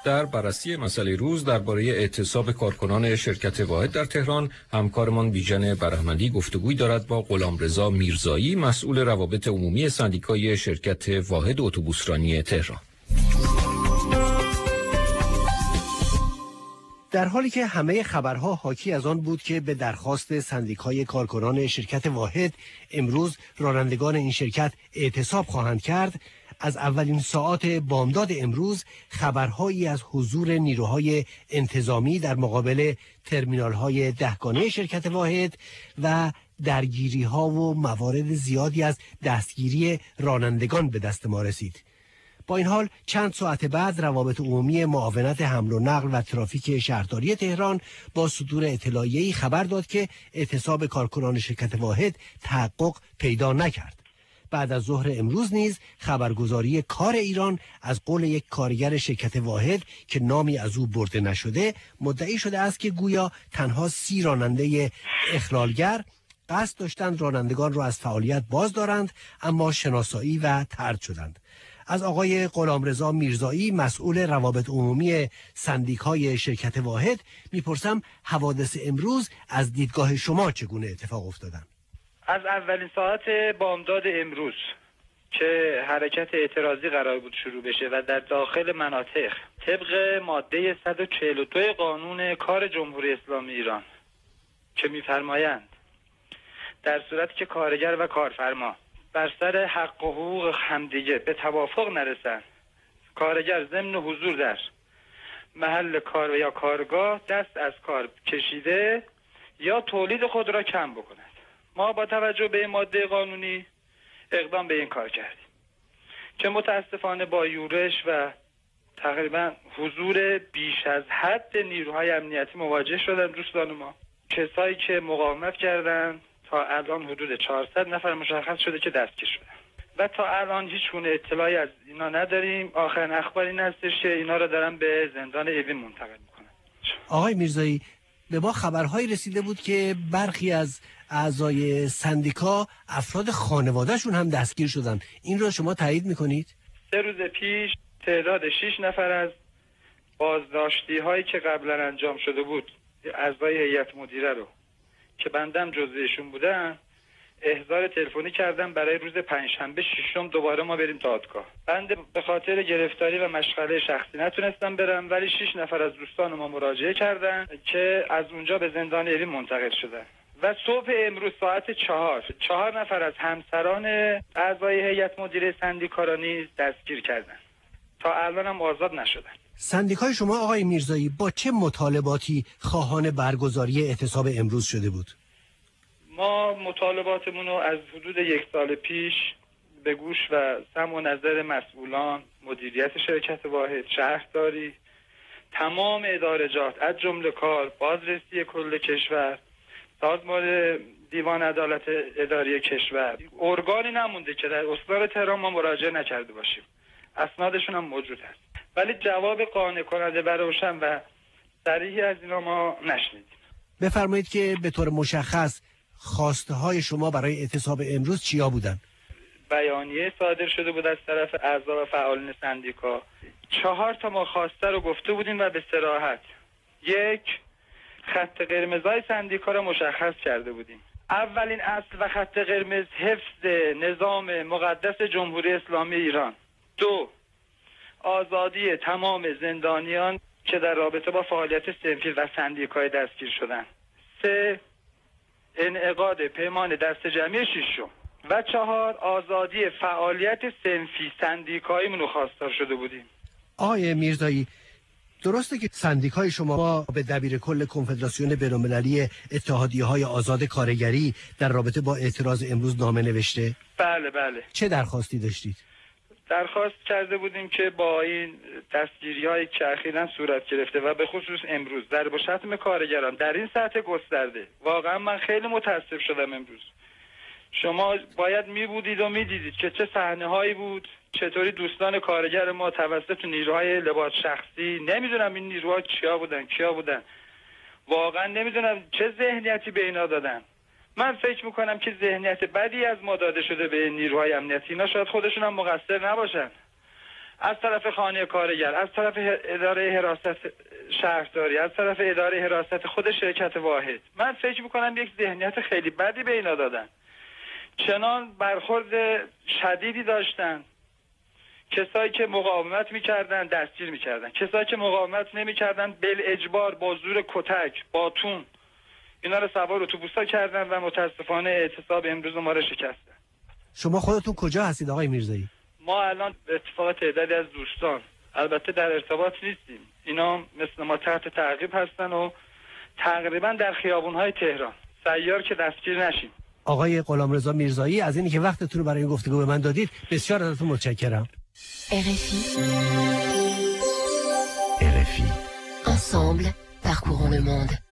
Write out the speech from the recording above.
در بررسی مسئله روز درباره اعتصاب کارکنان شرکت واحد در تهران، همکارمان بیژن برهمندی گفتگوی دارد با غلامرضا میرزایی، مسئول روابط عمومی سندیکای شرکت واحد اتوبوسرانی تهران. در حالی که همه خبرها حاکی از آن بود که به درخواست سندیکای کارکنان شرکت واحد امروز رانندگان این شرکت اعتصاب خواهند کرد، از اولین ساعات بامداد امروز خبرهایی از حضور نیروهای انتظامی در مقابل ترمینال‌های دهگانه شرکت واحد و درگیری‌ها و موارد زیادی از دستگیری رانندگان به دست ما رسید. با این حال چند ساعت بعد روابط عمومی معاونت حمل و نقل و ترافیک شهرداری تهران با صدور اطلاعیه‌ای خبر داد که اعتصاب کارکنان شرکت واحد تحقق پیدا نکرد. بعد از ظهر امروز نیز خبرگزاری کار ایران از قول یک کارگر شرکت واحد که نامی از او برده نشده مدعی شده است که گویا تنها 30 راننده اخلالگر قصد داشتند رانندگان را از فعالیت باز دارند، اما شناسایی و طرد شدند. از آقای غلامرضا میرزایی، مسئول روابط عمومی سندیکای شرکت واحد، میپرسم حوادث امروز از دیدگاه شما چگونه اتفاق افتادن؟ از اولین ساعت بامداد امروز که حرکت اعتراضی قرار بود شروع بشه و در داخل مناطق طبق ماده 142 قانون کار جمهوری اسلامی ایران که میفرمایند در صورتی که کارگر و کارفرما بر سر حق و حقوق همدیگه به توافق نرسن، کارگر ضمن حضور در محل کار و یا کارگاه دست از کار کشیده یا تولید خود را کم بکند. ما با توجه به این ماده قانونی اقدام به این کار کردیم که متاسفانه با یورش و تقریبا حضور بیش از حد نیروهای امنیتی مواجه شدن دوستان ما. کسایی که مقاومت کردن تا الان حدود 400 نفر مشخص شده که دستگیر شدن و تا الان هیچ گونه اطلاعی از اینا نداریم. آخرین اخبار این هستش که اینا را دارن به زندان اوین منتقل میکنن. آقای میرزایی، به ما خبرهایی رسیده بود که برخی از اعضای سندیکا افراد خانوادهشون هم دستگیر شدن. این رو شما تایید میکنید؟ 3 روز پیش تعداد 6 نفر از بازداشتی هایی که قبلا انجام شده بود اعضای هیئت مدیره رو که بندم جزویشون بودن احضار تلفنی کردم برای روز پنجشنبه 6 دوباره ما بریم دادگاه. بنده به خاطر گرفتاری و مشغله شخصی نتونستم برم، ولی 6 نفر از دوستان ما مراجعه کردن که از اونجا به زندان اوین منتقل شدن و صبح امروز ساعت 4 نفر از همسران اعضای هیئت مدیره سندیکا را نیز دستگیر کردن. تا الان هم آزاد نشدن. سندیکای شما آقای میرزایی با چه مطالباتی خواهان برگزاری اعتصاب امروز شده بود؟ ما مطالباتمون رو از حدود 1 سال پیش به گوش و سمع و نظر مسئولان، مدیریت شرکت واحد، شهرداری، تمام ادارجات از جمله کار، بازرسی کل کشور، سازمان دیوان عدالت اداری کشور، ارگانی نمونده که در استان تهران ما مراجعه نکرده باشیم. اسنادشون هم موجود هست، ولی جواب قانع کننده و روشن و صریحی از اینا ما نشنیدیم. بفرمایید که به طور مشخص خواسته های شما برای اعتصاب امروز چیا بودن؟ بیانیه صادر شده بود از طرف اعضا و فعالین سندیکا. 4 تا ما خواسته رو گفته بودیم و به صراحت 1 خط قرمزای سندیکا رو مشخص کرده بودیم. اولین اصل و خط قرمز حفظ نظام مقدس جمهوری اسلامی ایران. 2 آزادی تمام زندانیان که در رابطه با فعالیت صنفی و سندیکای دستگیر شدن. 3 انعقاد پیمان دست جمعی 6 و 4 آزادی فعالیت صنفی سندیکایی منو خواستار شده بودیم. آقای میرزایی، درسته که سندیکای شما به دبیر کل کنفدراسیون بین‌المللی اتحادیه‌های آزاد کارگری در رابطه با اعتراض امروز نامه نوشته؟ بله. چه درخواستی داشتید؟ درخواست کرده بودیم که با این دستگیری‌هایی که اخیراً صورت گرفته و به خصوص امروز ضرب و شتم کارگران در این سطح گسترده، واقعا من خیلی متاسف شدم. امروز شما باید می‌بودید و می‌دیدید که چه صحنه‌هایی بود، چطوری دوستان کارگر ما توسط نیروهای لباس شخصی، نمیدونم این نیروها کیا بودن، واقعا نمیدونم چه ذهنیتی به اینا دادن. من فکر میکنم که ذهنیت بدی از ما داده شده به نیروهای امنیتی. اینا شاید خودشون هم مقصر نباشن، از طرف خانه کارگر، از طرف اداره حراست شهرداری، از طرف اداره حراست خود شرکت واحد. من فکر میکنم یک ذهنیت خیلی بدی به اینا دادن. چنان برخورد شدیدی داشتن. کسایی که مقاومت میکردن دستگیر میکردن، کسایی که مقاومت نمیکردن بالاجبار با زور کتک، باتون اینا رو سوار اتوبوسا کردن و متاسفانه اعتصاب امروز ما رو شکستن. شما خودتون کجا هستید آقای میرزایی؟ ما الان به اتفاق تعدادی از دوستان البته در ارتباط نیستیم، اینا مثل ما تحت تعقیب هستن و تقریبا در خیابون‌های تهران سیار که دستگیر نشیم. آقای غلامرضا میرزایی، از اینی که وقتتون رو برای این گفتگو به من دادید بسیار ازتون متشکرم. RFI. Ensemble, parcourons le monde.